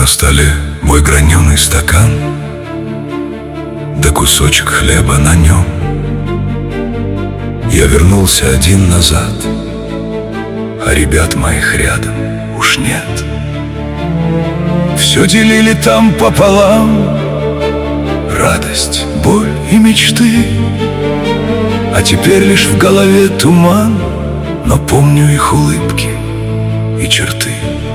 На столе мой граненый стакан, да кусочек хлеба на нем. Я вернулся один назад, а ребят моих рядом уж нет. Все делили там пополам, радость, боль и мечты. А теперь лишь в голове туман, но помню их улыбки и черты.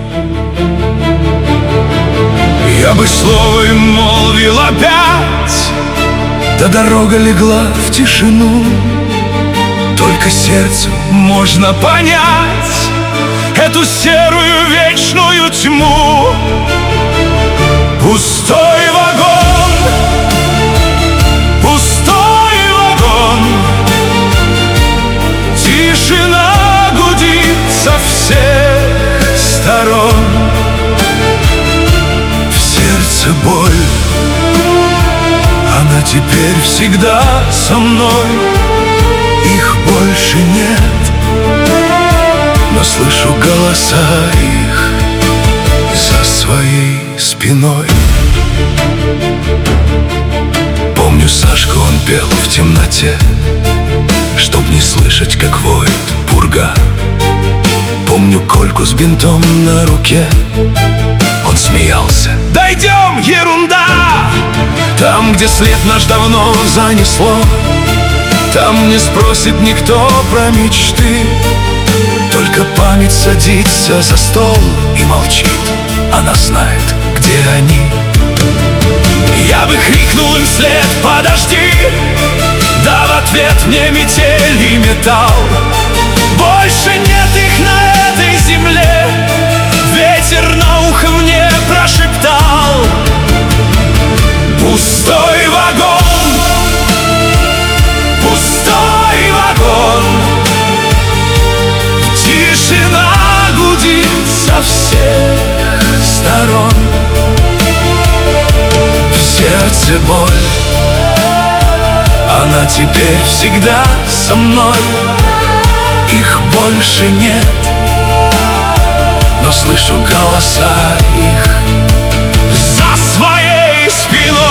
Я бы слово им молвил опять, да дорога легла в тишину. Только сердцем можно понять эту серую вечную тьму. Пустой вагон, пустой вагон, тишина гудит со всех сторон. В сердце боль, она теперь всегда со мной. Их больше нет, но слышу голоса их за своей спиной. Помню, Сашку он пел в темноте, чтоб не слышать, как воет пурга. Помню Кольку с бинтом на руке, он смеялся: «Дойдем, ерунда!» Там, где след наш давно занесло, там не спросит никто про мечты. Только память садится за стол и молчит, она знает, где они. Я бы крикнул им вслед: «Подожди!» Да в ответ мне метель и металл. Больше нет их на этой земле, ветер на ухо мне прошептал. Пустой вагон, пустой вагон, тишина гудит со всех сторон. В сердце боль, она теперь всегда со мной. Их больше нет, но слышу голоса их за своей спиной.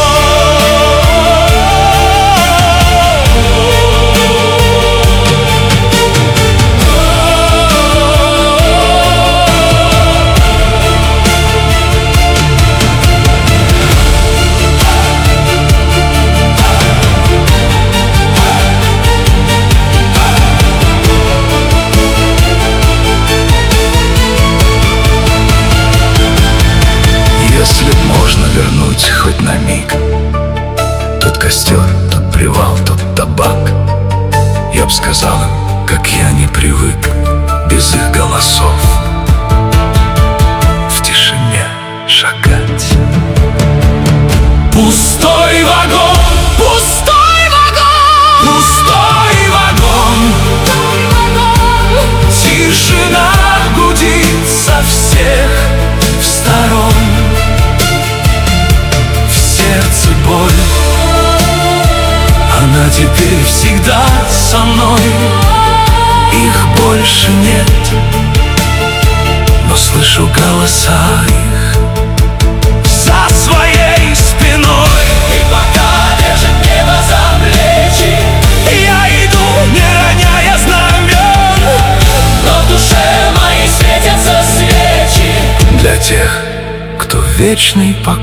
Вернуть хоть на миг тот костер, тот привал, тот табак, я б сказал им, как я не привык без их голосов в тишине шагать. Пустой вагон, пустой вагон, пустой вагон, тишина гудит со всех сторон. Сердце боль, она теперь всегда со мной. Их больше нет, но слышу голоса их за своей спиной. И пока держит небо за плечи, я иду, не роняя знамен, но в душе моей светятся свечи для тех, кто в вечный покой